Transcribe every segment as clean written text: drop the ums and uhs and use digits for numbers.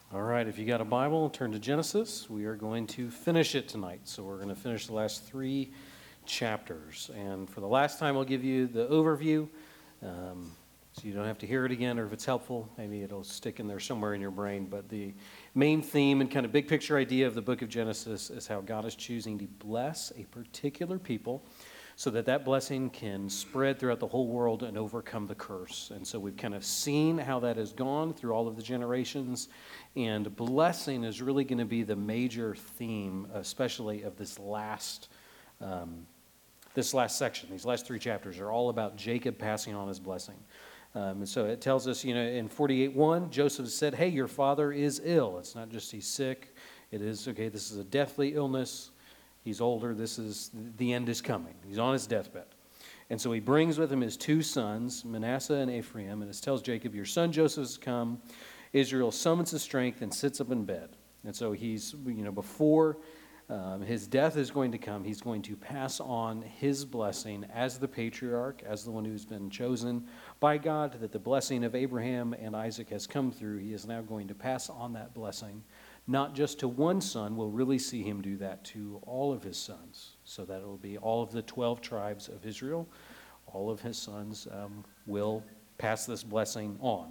All right, if you got a Bible, turn to Genesis. We are going to finish it tonight. So we're going to finish the last 3 chapters. And for the last time, I'll give you the overview, so you don't have to hear it again, or if it's helpful, maybe it'll stick in there somewhere in your brain. But the main theme and kind of big picture idea of the book of Genesis is how God is choosing to bless a particular people so that that blessing can spread throughout the whole world and overcome the curse. And so we've kind of seen how that has gone through all of the generations, and blessing is really going to be the major theme, especially of this last section. These last 3 chapters are all about Jacob passing on his blessing. And so it tells us, in 48:1, Joseph said, hey, your father is ill. It's not just he's sick. It is, okay, this is a deathly illness. He's older. The end is coming. He's on his deathbed. And so he brings with him his 2 sons, Manasseh and Ephraim, and it tells Jacob, your son Joseph has come. Israel summons his strength and sits up in bed. And so he's, before his death is going to come, he's going to pass on his blessing as the patriarch, as the one who's been chosen by God, that the blessing of Abraham and Isaac has come through. He is now going to pass on that blessing, not just to one son. We'll really see him do that to all of his sons, so that it will be all of the 12 tribes of Israel. All of his sons will pass this blessing on.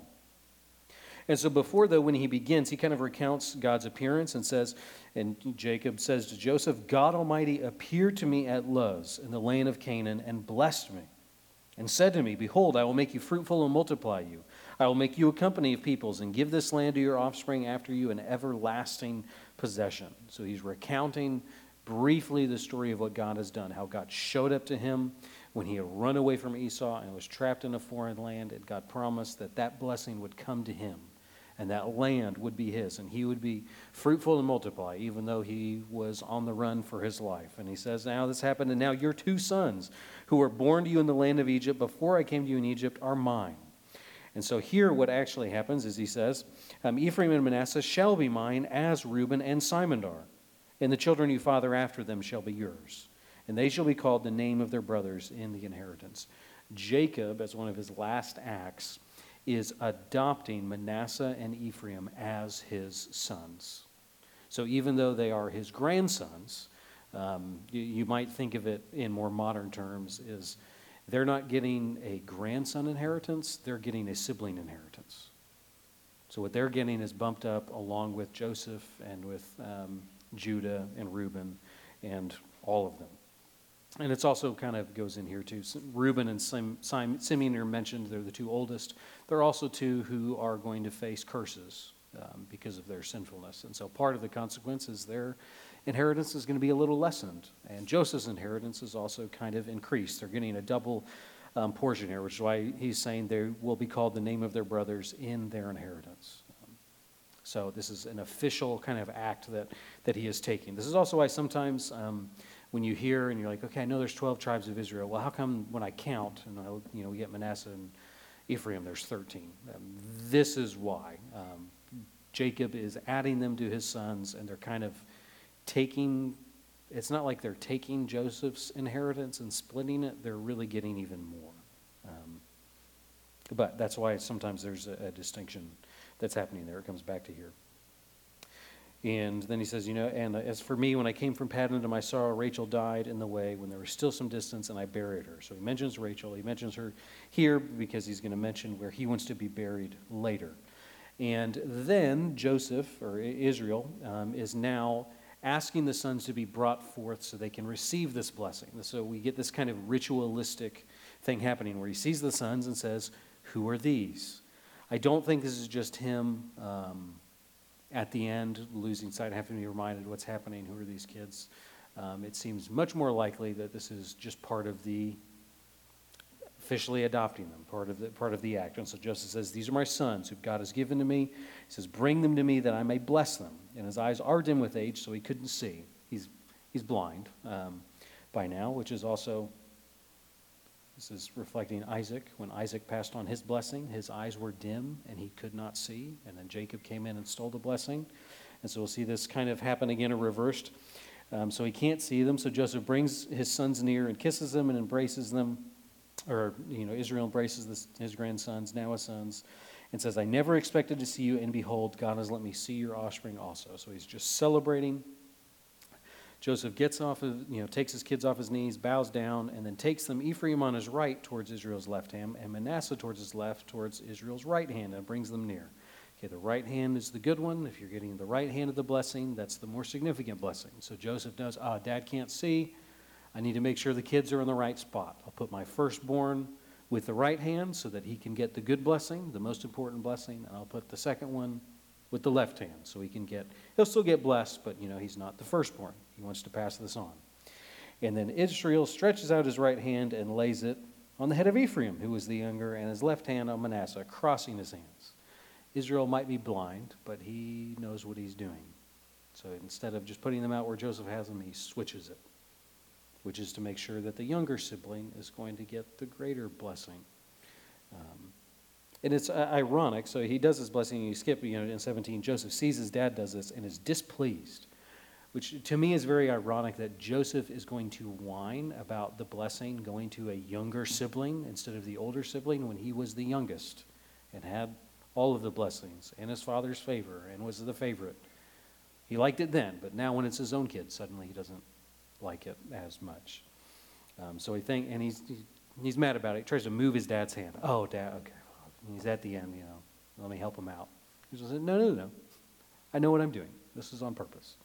And so before, though, when he begins, he kind of recounts God's appearance and says, and Jacob says to Joseph, God Almighty appeared to me at Luz in the land of Canaan and blessed me and said to me, behold, I will make you fruitful and multiply you. I will make you a company of peoples and give this land to your offspring after you, an everlasting possession. So he's recounting briefly the story of what God has done, how God showed up to him when he had run away from Esau and was trapped in a foreign land, and God promised that that blessing would come to him. And that land would be his, and he would be fruitful and multiply, even though he was on the run for his life. And he says, now this happened, and now your 2 sons, who were born to you in the land of Egypt before I came to you in Egypt, are mine. And so here what actually happens is he says, Ephraim and Manasseh shall be mine, as Reuben and Simon are. And the children you father after them shall be yours. And they shall be called the name of their brothers in the inheritance. Jacob, as one of his last acts, is adopting Manasseh and Ephraim as his sons. So even though they are his grandsons, you might think of it in more modern terms, is they're not getting a grandson inheritance, they're getting a sibling inheritance. So what they're getting is bumped up along with Joseph and with Judah and Reuben and all of them. And it's also kind of goes in here too. Reuben and Simeon are mentioned. They're the 2 oldest. They're also 2 who are going to face curses because of their sinfulness. And so part of the consequence is their inheritance is going to be a little lessened. And Joseph's inheritance is also kind of increased. They're getting a double portion here, which is why he's saying they will be called the name of their brothers in their inheritance. So this is an official kind of act that he is taking. This is also why sometimes when you hear and you're like, okay, I know there's 12 tribes of Israel. Well, how come when I count, and we get Manasseh and Ephraim, there's 13? This is why. Jacob is adding them to his sons, and they're kind of taking, it's not like they're taking Joseph's inheritance and splitting it. They're really getting even more. But that's why sometimes there's a distinction that's happening there. It comes back to here. And then he says, and as for me, when I came from Paddan to my sorrow, Rachel died in the way when there was still some distance, and I buried her. So he mentions Rachel. He mentions her here because he's going to mention where he wants to be buried later. And then Joseph, or Israel, is now asking the sons to be brought forth so they can receive this blessing. So we get this kind of ritualistic thing happening where he sees the sons and says, who are these? I don't think this is just him at the end losing sight, having to be reminded what's happening, who are these kids. It seems much more likely that this is just part of the officially adopting them, part of the act. And so Joseph says, these are my sons who God has given to me. He says, bring them to me that I may bless them. And his eyes are dim with age, so he couldn't see. He's blind by now, which is also, this is reflecting Isaac. When Isaac passed on his blessing, his eyes were dim and he could not see. And then Jacob came in and stole the blessing. And so we'll see this kind of happen again or reversed. So he can't see them. So Joseph brings his sons near and kisses them and embraces them. Or, Israel embraces his grandsons, now his sons. and says, I never expected to see you, and behold, God has let me see your offspring also. So he's just celebrating. Joseph gets takes his kids off his knees, bows down, and then takes them, Ephraim on his right towards Israel's left hand, and Manasseh towards his left towards Israel's right hand, and brings them near. Okay, the right hand is the good one. If you're getting the right hand of the blessing, that's the more significant blessing. So Joseph knows, Dad can't see. I need to make sure the kids are in the right spot. I'll put my firstborn with the right hand so that he can get the good blessing, the most important blessing, and I'll put the second one with the left hand so he'll still get blessed, but he's not the firstborn. He wants to pass this on. And then Israel stretches out his right hand and lays it on the head of Ephraim, who was the younger, and his left hand on Manasseh, crossing his hands. Israel might be blind, but he knows what he's doing. So instead of just putting them out where Joseph has them, he switches it, which is to make sure that the younger sibling is going to get the greater blessing. And it's ironic. So he does this blessing, and you skip, in 17, Joseph sees his dad does this and is displeased, which to me is very ironic that Joseph is going to whine about the blessing going to a younger sibling instead of the older sibling when he was the youngest and had all of the blessings and his father's favor and was the favorite. He liked it then, but now when it's his own kid, suddenly he doesn't like it as much. So he's mad about it. He tries to move his dad's hand. Oh, Dad, okay. He's at the end, let me help him out. He says, no. I know what I'm doing. This is on purpose.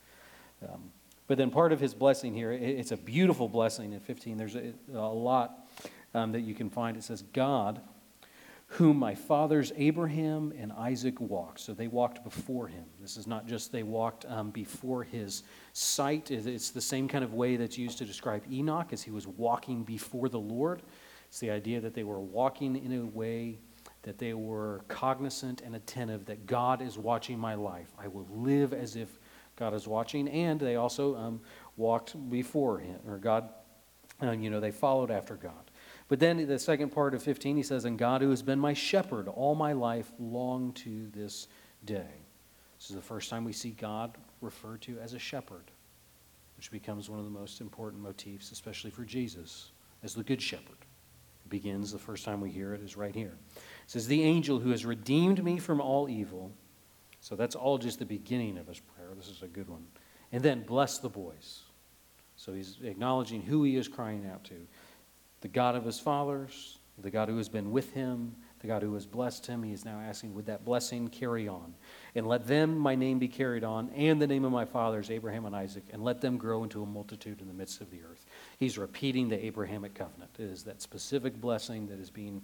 But then part of his blessing here, it's a beautiful blessing in 15. There's a lot that you can find. It says, God, whom my fathers Abraham and Isaac walked. So they walked before him. This is not just they walked before his sight. It's the same kind of way that's used to describe Enoch as he was walking before the Lord. It's the idea that they were walking in a way that they were cognizant and attentive that God is watching my life. I will live as if God is watching. And they also walked before him, or God, they followed after God. But then the second part of 15, he says, and God who has been my shepherd all my life long to this day. This is the first time we see God referred to as a shepherd, which becomes one of the most important motifs, especially for Jesus, as the good shepherd. It begins, the first time we hear it is right here. It says, the angel who has redeemed me from all evil. So that's all just the beginning of his prayer. This is a good one. And then bless the boys. So he's acknowledging who he is crying out to. The God of his fathers, the God who has been with him, the God who has blessed him. He is now asking, would that blessing carry on? And let them, my name, be carried on, and the name of my fathers, Abraham and Isaac, and let them grow into a multitude in the midst of the earth. He's repeating the Abrahamic covenant. It is that specific blessing that is being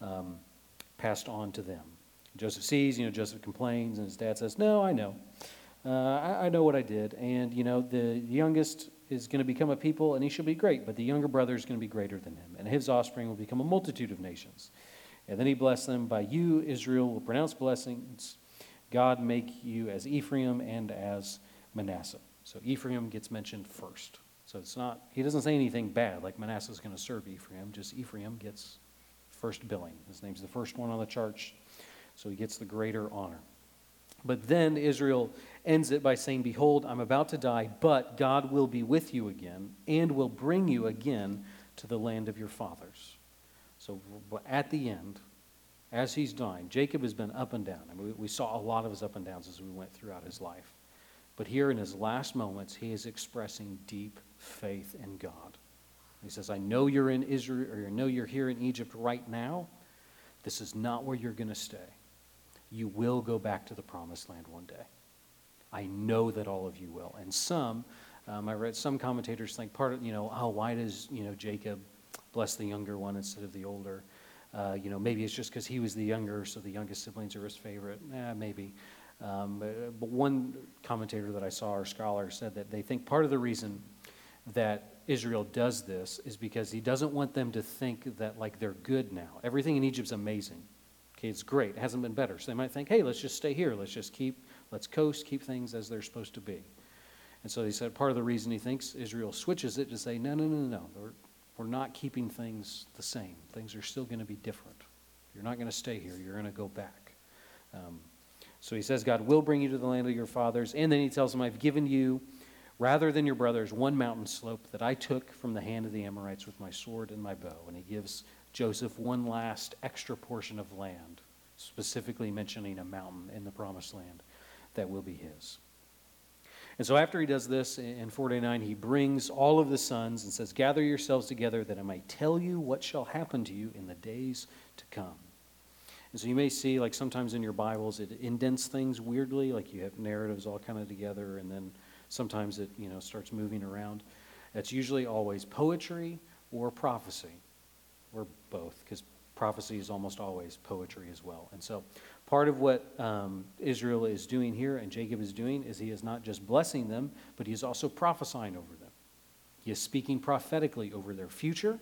passed on to them. Joseph sees, Joseph complains, and his dad says, no, I know. I know what I did. And, the youngest is going to become a people, and he shall be great, but the younger brother is going to be greater than him, and his offspring will become a multitude of nations. And then he blessed them. By you, Israel will pronounce blessings. God make you as Ephraim and as Manasseh. So Ephraim gets mentioned first. So it's not, he doesn't say anything bad, like Manasseh is going to serve Ephraim, just Ephraim gets first billing. His name's the first one on the chart, so he gets the greater honor. But then Israel ends it by saying, behold, I'm about to die, but God will be with you again and will bring you again to the land of your fathers. So at the end, as he's dying, Jacob has been up and down. I mean, we saw a lot of his up and downs as we went throughout his life. But here in his last moments, he is expressing deep faith in God. He says, I know you're in Israel, or I know you're here in Egypt right now. This is not where you're going to stay. You will go back to the promised land one day. I know that all of you will. And I read some commentators think why does, Jacob bless the younger one instead of the older? Maybe it's just because he was the younger, so the youngest siblings are his favorite. Maybe. But one commentator that I saw, or scholar, said that they think part of the reason that Israel does this is because he doesn't want them to think that they're good now. Everything in Egypt's amazing. Okay, it's great. It hasn't been better. So they might think, hey, let's just stay here. Let's coast, keep things as they're supposed to be. And so he said part of the reason he thinks Israel switches it to say, no. We're not keeping things the same. Things are still going to be different. You're not going to stay here. You're going to go back. So he says, God will bring you to the land of your fathers. And then he tells them, I've given you, rather than your brothers, one mountain slope that I took from the hand of the Amorites with my sword and my bow. And he gives Joseph one last extra portion of land specifically mentioning a mountain in the promised land that will be his. And so after he does this in 49, he brings all of the sons and says, "Gather yourselves together that I may tell you what shall happen to you in the days to come." And so you may see, like sometimes in your Bibles, it indents things weirdly, like you have narratives all kind of together, and then sometimes it, starts moving around. That's usually always poetry or prophecy, or both, because prophecy is almost always poetry as well. And so part of what Israel is doing here and Jacob is doing is he is not just blessing them, but he is also prophesying over them. He is speaking prophetically over their future.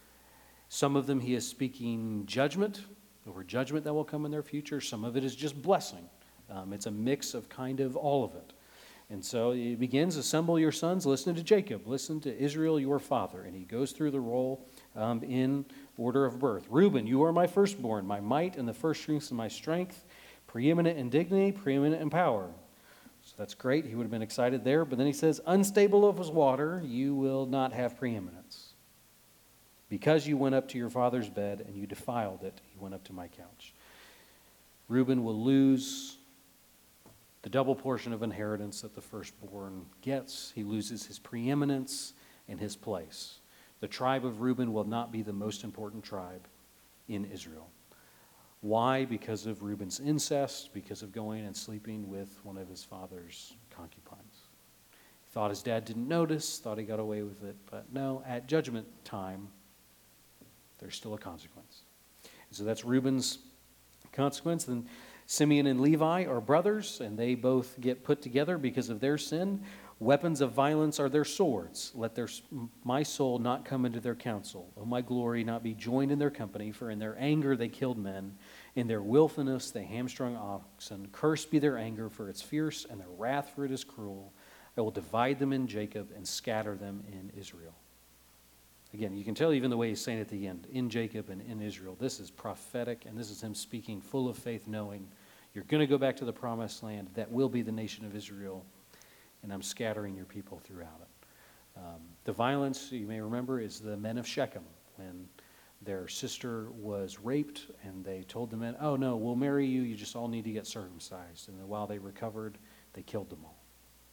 Some of them he is speaking judgment, over judgment that will come in their future. Some of it is just blessing. It's a mix of kind of all of it. And so it begins, "Assemble your sons, listen to Jacob, listen to Israel your father." And he goes through the roll in order of birth. "Reuben, you are my firstborn, my might and the firstfruits of my strength, preeminent in dignity, preeminent in power." So that's great. He would have been excited there. But then he says, "Unstable as water, you will not have preeminence. Because you went up to your father's bed and you defiled it, he went up to my couch." Reuben will lose the double portion of inheritance that the firstborn gets. He loses his preeminence and his place. The tribe of Reuben will not be the most important tribe in Israel. Why? Because of Reuben's incest, because of going and sleeping with one of his father's concubines. He thought his dad didn't notice, thought he got away with it, but no, at judgment time, there's still a consequence. So that's Reuben's consequence. Then Simeon and Levi are brothers, and they both get put together because of their sin. "Weapons of violence are their swords. Let my soul not come into their counsel. O my glory not be joined in their company, for in their anger they killed men. In their willfulness they hamstrung oxen. Cursed be their anger, for it's fierce, and their wrath, for it is cruel. I will divide them in Jacob and scatter them in Israel." Again, you can tell even the way he's saying at the end, in Jacob and in Israel. This is prophetic, and this is him speaking full of faith, knowing you're going to go back to the promised land. That will be the nation of Israel, and I'm scattering your people throughout it. The violence, you may remember, is the men of Shechem, when their sister was raped, and they told the men, "Oh, no, we'll marry you. You just all need to get circumcised." And then while they recovered, they killed them all.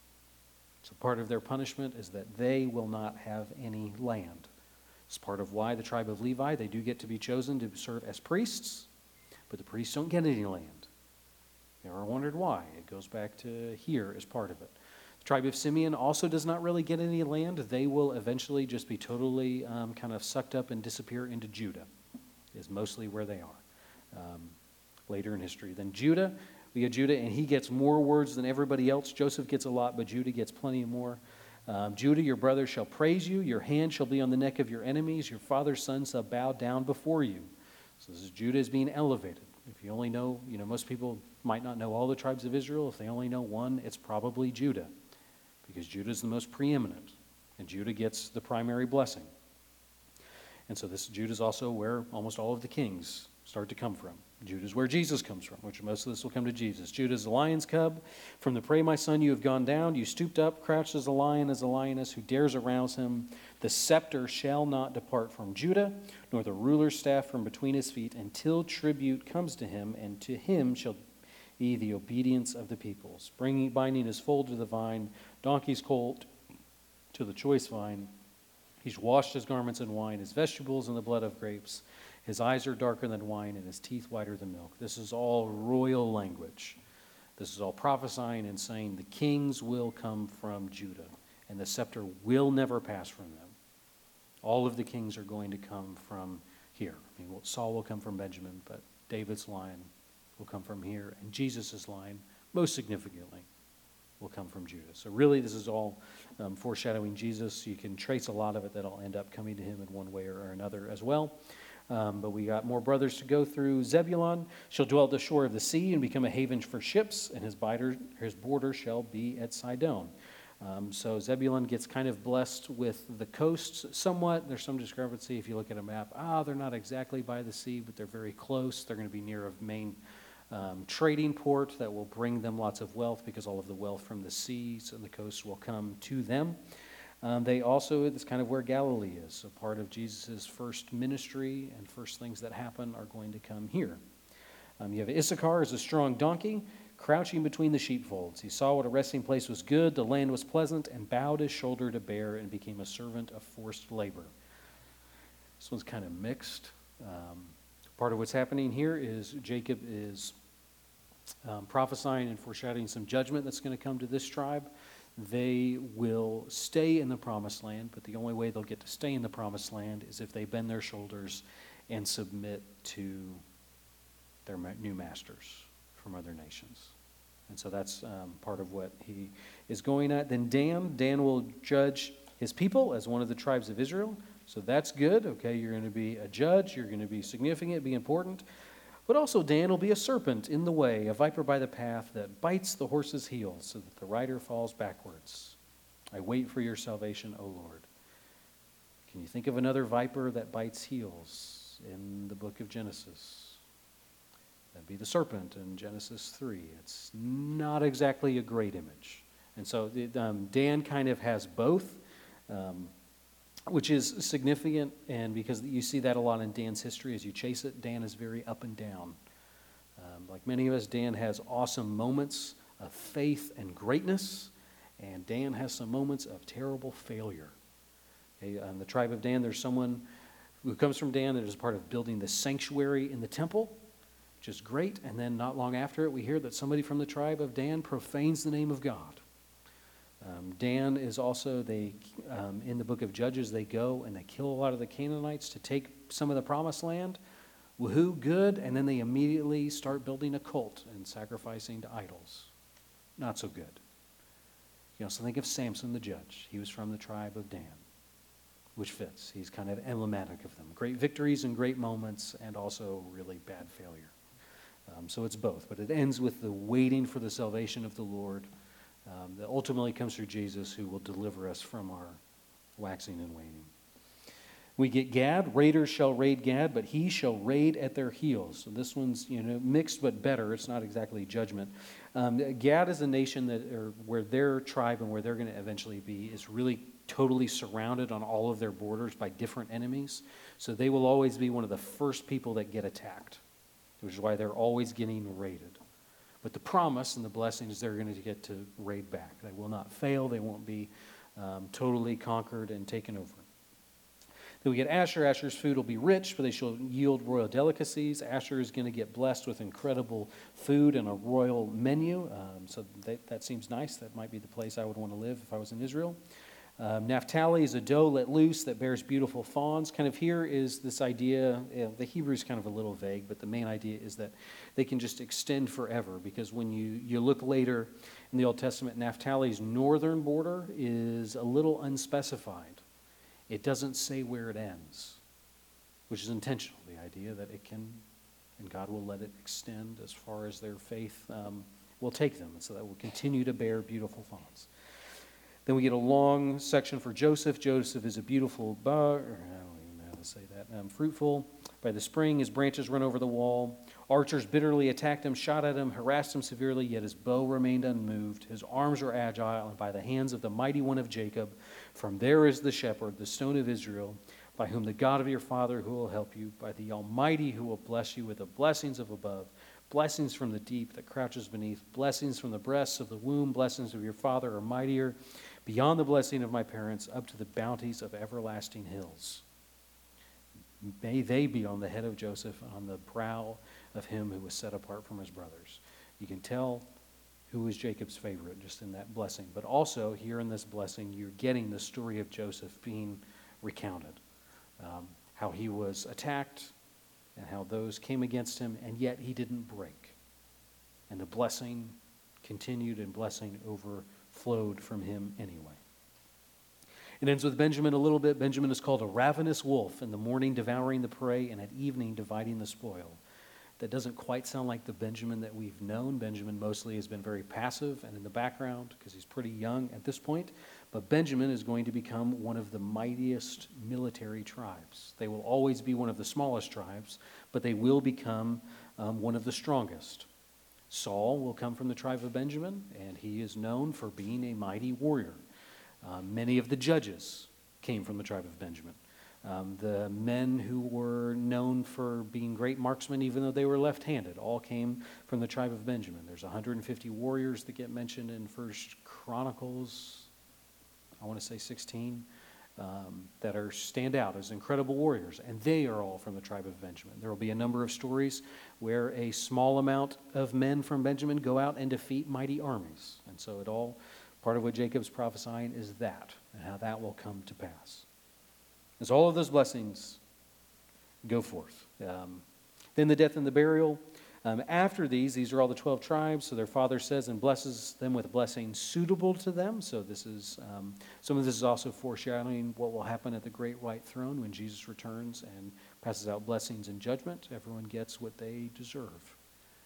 So part of their punishment is that they will not have any land. It's part of why the tribe of Levi, they do get to be chosen to serve as priests, but the priests don't get any land. You ever wondered why? It goes back to here as part of it. The tribe of Simeon also does not really get any land. They will eventually just be totally kind of sucked up and disappear into Judah, is mostly where they are later in history. Then Judah, we get Judah, and he gets more words than everybody else. Joseph gets a lot, but Judah gets plenty more. "Judah, your brother shall praise you. Your hand shall be on the neck of your enemies. Your father's sons shall bow down before you." So this is Judah is being elevated. If you only know, most people might not know all the tribes of Israel. If they only know one, it's probably Judah, because Judah is the most preeminent, and Judah gets the primary blessing. And so Judah is also where almost all of the kings start to come from. Judah is where Jesus comes from, which most of this will come to Jesus. "Judah is the lion's cub. From the prey, my son, you have gone down. You stooped up, crouched as a lion, as a lioness. Who dares arouse him? The scepter shall not depart from Judah, nor the ruler's staff from between his feet, until tribute comes to him, and to him shall be the obedience of the peoples. Binding his foal to the vine, donkey's colt to the choice vine. He's washed his garments in wine, his vegetables in the blood of grapes. His eyes are darker than wine, and his teeth whiter than milk." This is all royal language. This is all prophesying and saying the kings will come from Judah, and the scepter will never pass from them. All of the kings are going to come from here. Saul will come from Benjamin, but David's line will come from here, and Jesus' line, most significantly, will come from Judah. So really, this is all foreshadowing Jesus. You can trace a lot of it that'll end up coming to him in one way or another as well. But we got more brothers to go through. "Zebulun shall dwell at the shore of the sea and become a haven for ships, and his border shall be at Sidon." So Zebulun gets kind of blessed with the coasts somewhat. There's some discrepancy if you look at a map. They're not exactly by the sea, but they're very close. They're going to be near a main trading port that will bring them lots of wealth, because all of the wealth from the seas and the coasts will come to them. They also, it's kind of where Galilee is. So part of Jesus' first ministry and first things that happen are going to come here. You have Issachar as a strong donkey, crouching between the sheepfolds. He saw what a resting place was good, the land was pleasant, and bowed his shoulder to bear and became a servant of forced labor. This one's kind of mixed. Part of what's happening here is Jacob is prophesying and foreshadowing some judgment that's going to come to this tribe. They will stay in the promised land, but the only way they'll get to stay in the promised land is if they bend their shoulders and submit to their new masters from other nations. And so that's part of what he is going at. Then Dan will judge his people as one of the tribes of Israel. So that's good. Okay, you're going to be a judge. You're going to be significant, be important. But also Dan will be a serpent in the way, a viper by the path that bites the horse's heels so that the rider falls backwards. I wait for your salvation, O Lord. Can you think of another viper that bites heels in the book of Genesis? That'd be the serpent in Genesis 3. It's not exactly a great image. And so Dan kind of has both, which is significant, and because you see that a lot in Dan's history as you chase it. Dan is very up and down. Like many of us, Dan has awesome moments of faith and greatness, and Dan has some moments of terrible failure. Okay, in the tribe of Dan, there's someone who comes from Dan that is part of building the sanctuary in the temple, which is great. And then not long after it, we hear that somebody from the tribe of Dan profanes the name of God. Dan is also, in the book of Judges, they go and they kill a lot of the Canaanites to take some of the promised land. Woohoo, good. And then they immediately start building a cult and sacrificing to idols. Not so good. You also think of Samson the judge. He was from the tribe of Dan, which fits. He's kind of emblematic of them. Great victories and great moments, and also really bad failure. So it's both. But it ends with the waiting for the salvation of the Lord that ultimately comes through Jesus, who will deliver us from our waxing and waning. We get Gad. Raiders shall raid Gad, but he shall raid at their heels. So this one's mixed but better. It's not exactly judgment. Gad is a nation where their tribe and where they're going to eventually be is really totally surrounded on all of their borders by different enemies. So they will always be one of the first people that get attacked, which is why they're always getting raided. But the promise and the blessing is they're going to get to raid back. They will not fail. They won't be totally conquered and taken over. Then we get Asher. Asher's food will be rich, but they shall yield royal delicacies. Asher is going to get blessed with incredible food and a royal menu. So that seems nice. That might be the place I would want to live if I was in Israel. Naphtali is a doe let loose that bears beautiful fawns. Kind of here is this idea, the Hebrew is kind of a little vague, but the main idea is that they can just extend forever, because when you look later in the Old Testament, Naphtali's northern border is a little unspecified. It doesn't say where it ends, which is intentional, the idea that it can, and God will let it extend as far as their faith will take them, and so that will continue to bear beautiful fawns. Then we get a long section for Joseph. Joseph is a beautiful I don't even know how to say that. Fruitful. By the spring, his branches run over the wall. Archers bitterly attacked him, shot at him, harassed him severely, yet his bow remained unmoved. His arms were agile, and by the hands of the mighty one of Jacob, from there is the shepherd, the stone of Israel, by whom the God of your father who will help you, by the Almighty who will bless you with the blessings of above, blessings from the deep that crouches beneath, blessings from the breasts of the womb, blessings of your father are mightier, beyond the blessing of my parents, up to the bounties of everlasting hills. May they be on the head of Joseph, on the brow of him who was set apart from his brothers. You can tell who was Jacob's favorite just in that blessing. But also, here in this blessing, you're getting the story of Joseph being recounted. How he was attacked and how those came against him, and yet he didn't break. And the blessing continued, and blessing overflowed from him anyway. It ends with Benjamin a little bit. Benjamin is called a ravenous wolf, in the morning devouring the prey, and at evening dividing the spoil. That doesn't quite sound like the Benjamin that we've known. Benjamin mostly has been very passive and in the background because he's pretty young at this point. But Benjamin is going to become one of the mightiest military tribes. They will always be one of the smallest tribes, but they will become one of the strongest. Saul will come from the tribe of Benjamin, and he is known for being a mighty warrior. Many of the judges came from the tribe of Benjamin. The men who were known for being great marksmen, even though they were left-handed, all came from the tribe of Benjamin. There's 150 warriors that get mentioned in First Chronicles, I want to say 16, that stand out as incredible warriors, and they are all from the tribe of Benjamin. There will be a number of stories where a small amount of men from Benjamin go out and defeat mighty armies. And so part of what Jacob's prophesying is that, and how that will come to pass. As all of those blessings go forth. Then the death and the burial. After these are all the 12 tribes. So their father says and blesses them with blessings suitable to them. So this is some of this is also foreshadowing what will happen at the great white throne when Jesus returns and passes out blessings and judgment. Everyone gets what they deserve.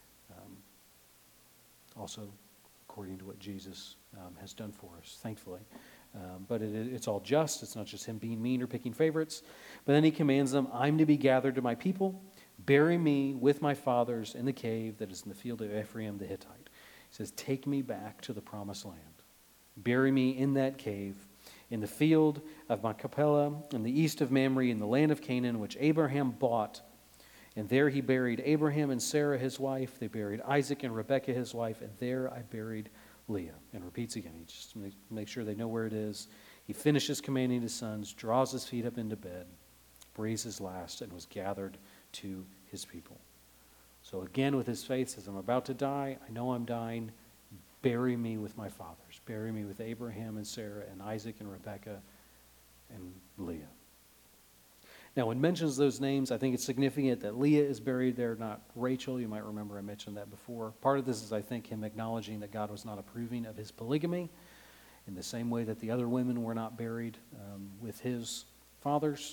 Also, according to what Jesus has done for us, thankfully. But it's all just. It's not just him being mean or picking favorites. But then he commands them, I'm to be gathered to my people. Bury me with my fathers in the cave that is in the field of Ephraim the Hittite. He says, take me back to the promised land. Bury me in that cave, in the field of Machpelah, in the east of Mamre, in the land of Canaan, which Abraham bought. And there he buried Abraham and Sarah his wife. They buried Isaac and Rebekah his wife. And there I buried Leah. And repeats again. He just makes sure they know where it is. He finishes commanding his sons, draws his feet up into bed, breathes his last, and was gathered to his people. So again, with his faith, says, I'm about to die. I know I'm dying. Bury me with my fathers. Bury me with Abraham and Sarah and Isaac and Rebekah and Leah. Now, when it mentions those names, I think it's significant that Leah is buried there, not Rachel. You might remember I mentioned that before. Part of this is, I think, him acknowledging that God was not approving of his polygamy in the same way that the other women were not buried with his fathers.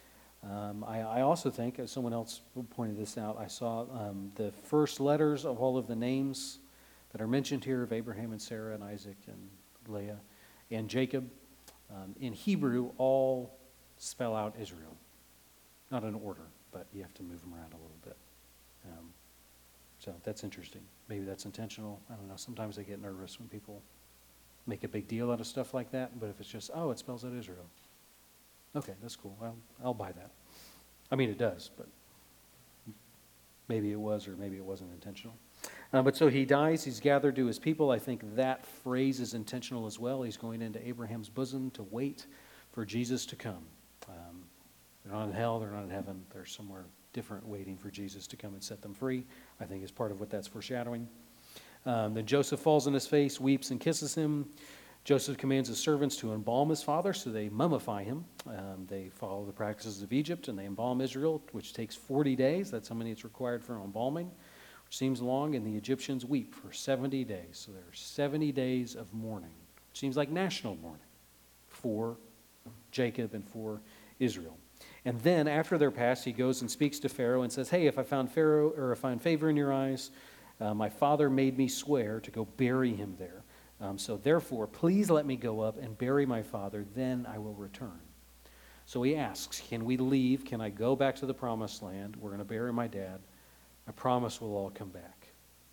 I also think, as someone else pointed this out, I saw the first letters of all of the names that are mentioned here of Abraham and Sarah and Isaac and Leah and Jacob. In Hebrew, all spell out Israel. Not in order, but you have to move them around a little bit. So that's interesting. Maybe that's intentional. I don't know. Sometimes I get nervous when people make a big deal out of stuff like that, but if it's just, it spells out Israel. Okay, that's cool. I'll buy that. I mean, it does, but maybe it was or maybe it wasn't intentional. But so he dies. He's gathered to his people. I think that phrase is intentional as well. He's going into Abraham's bosom to wait for Jesus to come. They're not in hell. They're not in heaven. They're somewhere different waiting for Jesus to come and set them free. I think is part of what that's foreshadowing. Then Joseph falls on his face, weeps, and kisses him. Joseph commands his servants to embalm his father, so they mummify him. They follow the practices of Egypt, and they embalm Israel, which takes 40 days. That's how many it's required for embalming, which seems long, and the Egyptians weep for 70 days. So there are 70 days of mourning, which seems like national mourning for Jacob and for Israel. And then after they're passed, he goes and speaks to Pharaoh and says, hey, if I find favor in your eyes, my father made me swear to go bury him there. So therefore, please let me go up and bury my father, then I will return. So he asks, can we leave? Can I go back to the promised land? We're going to bury my dad. I promise we'll all come back.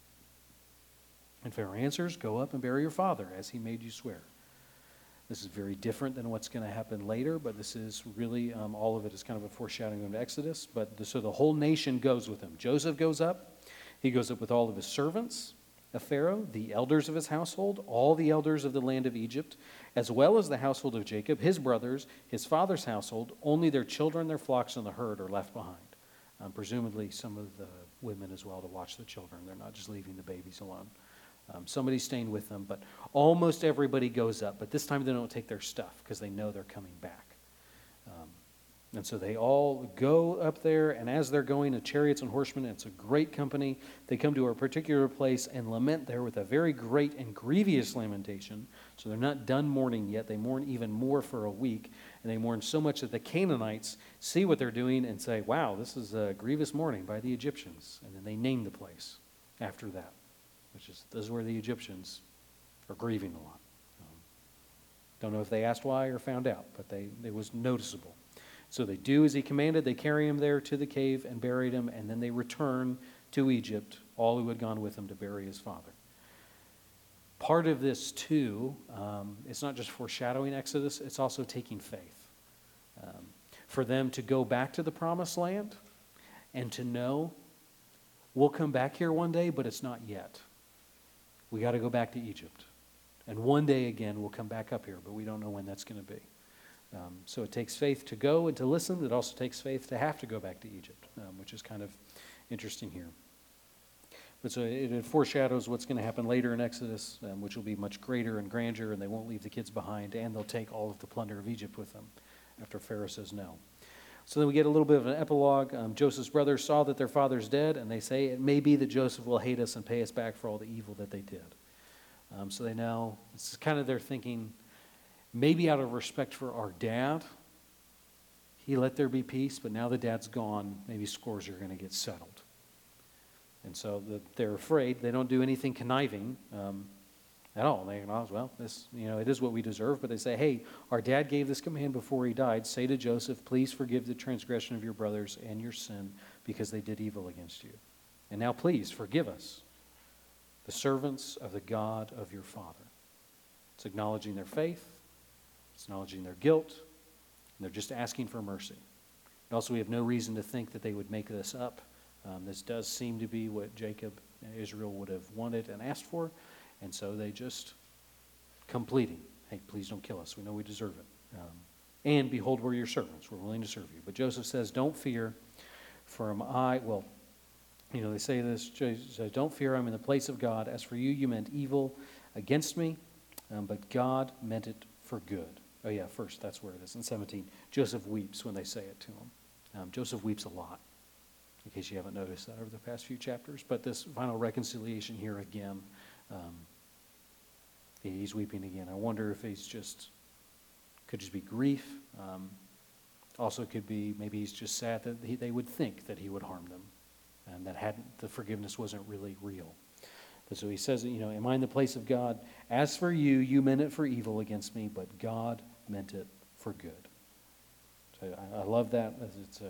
And Pharaoh answers, go up and bury your father, as he made you swear. This is very different than what's going to happen later, but this is really, all of it is kind of a foreshadowing of Exodus. So the whole nation goes with him. Joseph goes up. He goes up with all of his servants of Pharaoh, the elders of his household, all the elders of the land of Egypt, as well as the household of Jacob, his brothers, his father's household. Only their children, their flocks, and the herd are left behind. Presumably some of the women as well to watch the children. They're not just leaving the babies alone. Somebody's staying with them, but almost everybody goes up. But this time they don't take their stuff because they know they're coming back. And so they all go up there, and as they're going, the chariots and horsemen, it's a great company. They come to a particular place and lament there with a very great and grievous lamentation. So they're not done mourning yet. They mourn even more for a week, and they mourn so much that the Canaanites see what they're doing and say, wow, this is a grievous mourning by the Egyptians. And then they name the place after that, this is where the Egyptians are grieving a lot. Don't know if they asked why or found out, but it was noticeable. So they do as he commanded. They carry him there to the cave and buried him, and then they return to Egypt, all who had gone with him to bury his father. Part of this, too, it's not just foreshadowing Exodus, it's also taking faith. for them to go back to the promised land and to know we'll come back here one day, but it's not yet. We got to go back to Egypt. And one day again, we'll come back up here, but we don't know when that's going to be. So it takes faith to go and to listen. It also takes faith to have to go back to Egypt, which is kind of interesting here. But so it foreshadows what's going to happen later in Exodus, which will be much greater and grander, and they won't leave the kids behind, and they'll take all of the plunder of Egypt with them after Pharaoh says no. So then we get a little bit of an epilogue. Joseph's brothers saw that their father's dead, and they say, it may be that Joseph will hate us and pay us back for all the evil that they did. So they know, this is kind of their thinking, maybe out of respect for our dad, he let there be peace, but now the dad's gone, maybe scores are going to get settled. And so they're afraid. They don't do anything conniving at all. They acknowledge, well, this, it is what we deserve. But they say, hey, our dad gave this command before he died. Say to Joseph, please forgive the transgression of your brothers and your sin because they did evil against you. And now please forgive us, the servants of the God of your father. It's acknowledging their faith. It's acknowledging their guilt. And they're just asking for mercy. And also, we have no reason to think that they would make this up. This does seem to be what Jacob and Israel would have wanted and asked for. And so they just come pleading, hey, please don't kill us. We know we deserve it. And behold, we're your servants. We're willing to serve you. But Joseph says, don't fear, for am I, they say this, Joseph says, don't fear, I'm in the place of God. As for you, you meant evil against me, but God meant it for good. Oh yeah, first, that's where it is. In 17, Joseph weeps when they say it to him. Joseph weeps a lot, in case you haven't noticed that over the past few chapters. But this final reconciliation here again, he's weeping again. I wonder if could just be grief. Also could be maybe he's just sad that they would think that he would harm them and that the forgiveness wasn't really real. But so he says, am I in the place of God? As for you, you meant it for evil against me, but God meant it for good. So I love that. It's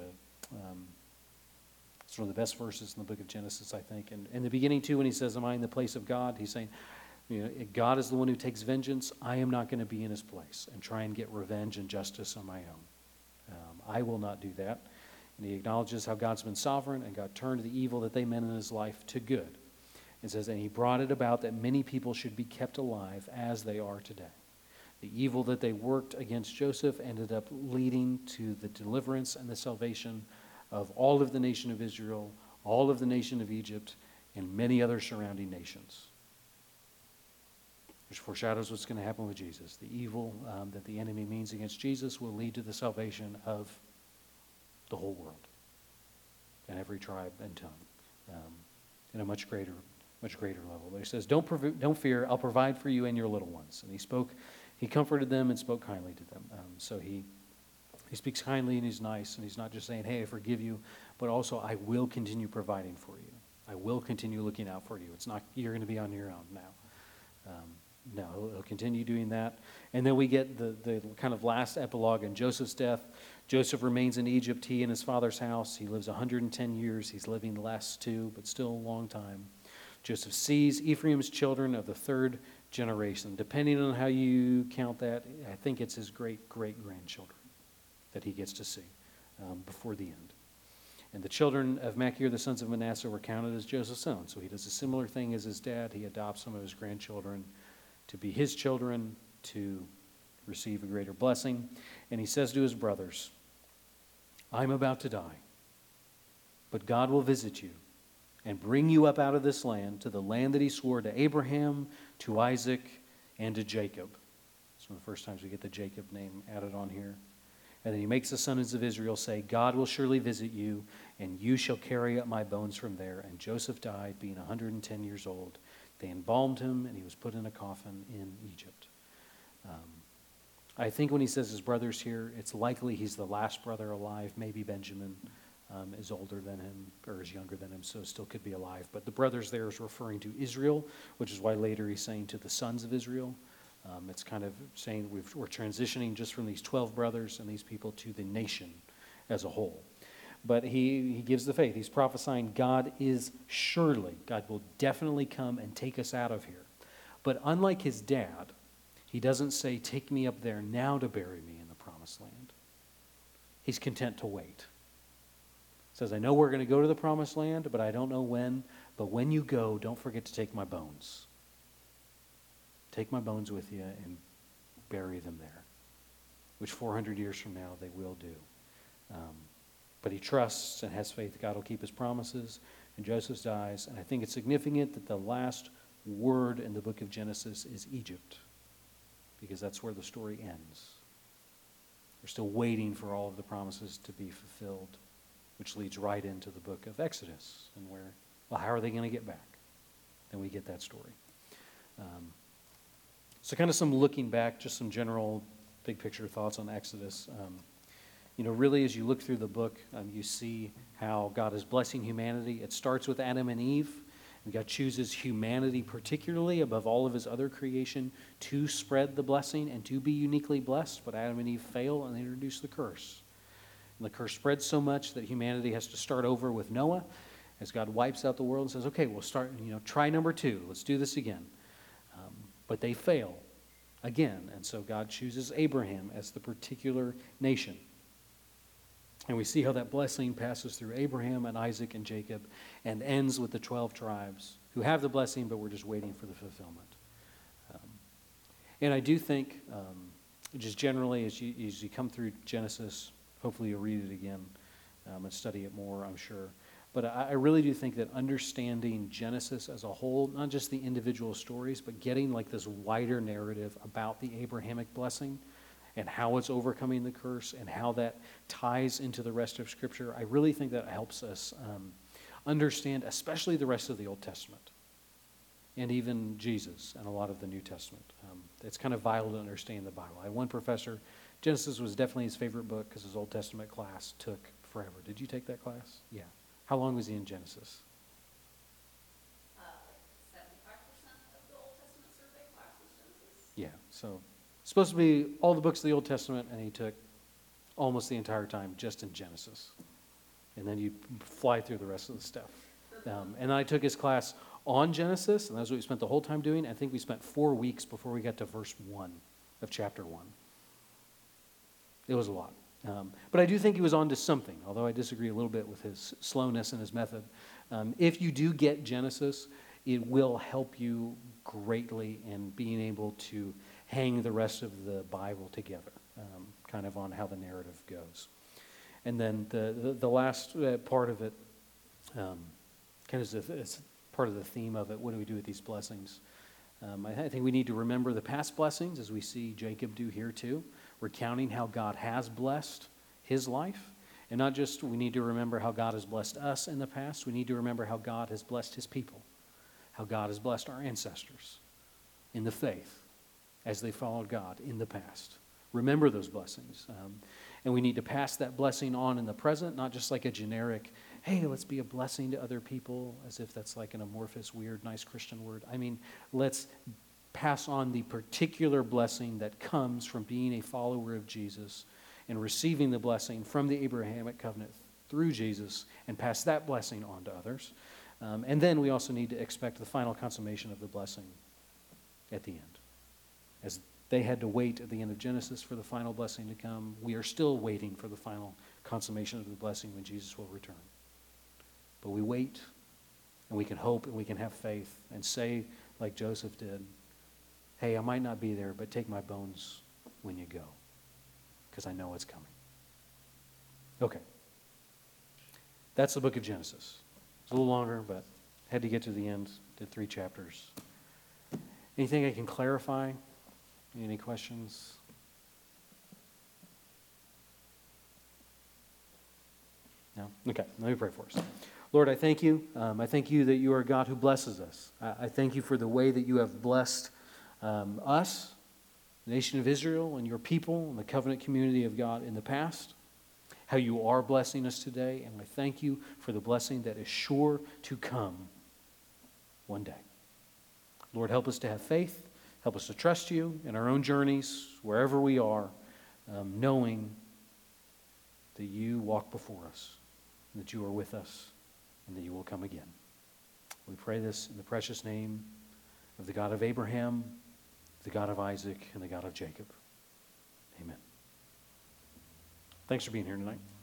one of the best verses in the book of Genesis, I think. And in the beginning, too, when he says, am I in the place of God? He's saying, God is the one who takes vengeance. I am not going to be in his place and try and get revenge and justice on my own. I will not do that. And he acknowledges how God's been sovereign and God turned the evil that they meant in his life to good. It says, and he brought it about that many people should be kept alive as they are today. The evil that they worked against Joseph ended up leading to the deliverance and the salvation of all of the nation of Israel, all of the nation of Egypt, and many other surrounding nations. Which foreshadows what's going to happen with Jesus. The evil that the enemy means against Jesus will lead to the salvation of the whole world and every tribe and tongue in a much greater level. But he says, don't fear, I'll provide for you and your little ones. And he comforted them and spoke kindly to them. So he speaks kindly and he's nice, and he's not just saying, hey, I forgive you, but also I will continue providing for you. I will continue looking out for you. It's not you're going to be on your own now. No, he'll continue doing that. And then we get the kind of last epilogue in Joseph's death. Joseph remains in Egypt, he and his father's house. He lives 110 years. He's living less too, but still a long time. Joseph sees Ephraim's children of the third generation. Depending on how you count that, I think it's his great-great-grandchildren that he gets to see before the end. And the children of Machir, the sons of Manasseh, were counted as Joseph's own. So he does a similar thing as his dad. He adopts some of his grandchildren to be his children, to receive a greater blessing. And he says to his brothers, I'm about to die, but God will visit you and bring you up out of this land to the land that he swore to Abraham, to Isaac, and to Jacob. It's one of the first times we get the Jacob name added on here. And then he makes the sons of Israel say, God will surely visit you, and you shall carry up my bones from there. And Joseph died, being 110 years old. They embalmed him, and he was put in a coffin in Egypt. I think when he says his brothers here, it's likely he's the last brother alive. Maybe Benjamin is older than him or is younger than him, so still could be alive. But the brothers there is referring to Israel, which is why later he's saying to the sons of Israel. It's kind of saying we're transitioning just from these 12 brothers and these people to the nation as a whole. But he gives the faith. He's prophesying God will definitely come and take us out of here. But unlike his dad, he doesn't say, take me up there now to bury me in the promised land. He's content to wait. Says, I know we're going to go to the promised land, but I don't know when. But when you go, don't forget to take my bones. Take my bones with you and bury them there, which 400 years from now they will do. But he trusts and has faith God will keep his promises, and Joseph dies. And I think it's significant that the last word in the book of Genesis is Egypt, because that's where the story ends. We're still waiting for all of the promises to be fulfilled, which leads right into the book of Exodus, and where, well, how are they going to get back? Then we get that story. So kind of some looking back, just some general big picture thoughts on Exodus. Really as you look through the book, you see how God is blessing humanity. It starts with Adam and Eve, and God chooses humanity particularly above all of his other creation to spread the blessing and to be uniquely blessed, but Adam and Eve fail and they introduce the curse. And the curse spreads so much that humanity has to start over with Noah as God wipes out the world and says, okay, we'll start, try number 2. Let's do this again. But they fail again. And so God chooses Abraham as the particular nation. And we see how that blessing passes through Abraham and Isaac and Jacob and ends with the 12 tribes who have the blessing, but we're just waiting for the fulfillment. And I do think, just generally, as you come through Genesis, hopefully you'll read it again and study it more, I'm sure. But I really do think that understanding Genesis as a whole, not just the individual stories, but getting like this wider narrative about the Abrahamic blessing and how it's overcoming the curse and how that ties into the rest of Scripture, I really think that helps us understand especially the rest of the Old Testament and even Jesus and a lot of the New Testament. It's kind of vital to understand the Bible. I had one professor, Genesis was definitely his favorite book because his Old Testament class took forever. Did you take that class? Yeah. How long was he in Genesis? 75% of the Old Testament survey class was Genesis. Yeah, so supposed to be all the books of the Old Testament, and he took almost the entire time just in Genesis. And then you fly through the rest of the stuff. And I took his class on Genesis, and that's what we spent the whole time doing. I think we spent 4 weeks before we got to verse 1 of chapter 1. It was a lot. But I do think he was on to something, although I disagree a little bit with his slowness and his method. If you do get Genesis, it will help you greatly in being able to hang the rest of the Bible together, kind of on how the narrative goes. And then the last part of it, kind of it's part of the theme of it, what do we do with these blessings? I think we need to remember the past blessings, as we see Jacob do here too, recounting how God has blessed his life. And not just we need to remember how God has blessed us in the past, we need to remember how God has blessed his people, how God has blessed our ancestors in the faith as they followed God in the past. Remember those blessings. And we need to pass that blessing on in the present, not just like a generic, hey, let's be a blessing to other people, as if that's like an amorphous, weird, nice Christian word. I mean, let's pass on the particular blessing that comes from being a follower of Jesus and receiving the blessing from the Abrahamic covenant through Jesus and pass that blessing on to others. And then we also need to expect the final consummation of the blessing at the end. As they had to wait at the end of Genesis for the final blessing to come, we are still waiting for the final consummation of the blessing when Jesus will return. But we wait, and we can hope, and we can have faith, and say, like Joseph did, hey, I might not be there, but take my bones when you go, because I know it's coming. Okay. That's the book of Genesis. It's a little longer, but had to get to the end, did 3 chapters. Anything I can clarify? Any questions? No? Okay, let me pray for us. Lord, I thank you. I thank you that you are a God who blesses us. I thank you for the way that you have blessed us, the nation of Israel, and your people, and the covenant community of God in the past, how you are blessing us today, and I thank you for the blessing that is sure to come one day. Lord, help us to have faith. Help us to trust you in our own journeys, wherever we are, knowing that you walk before us, and that you are with us, and that you will come again. We pray this in the precious name of the God of Abraham, the God of Isaac, and the God of Jacob. Amen. Thanks for being here tonight.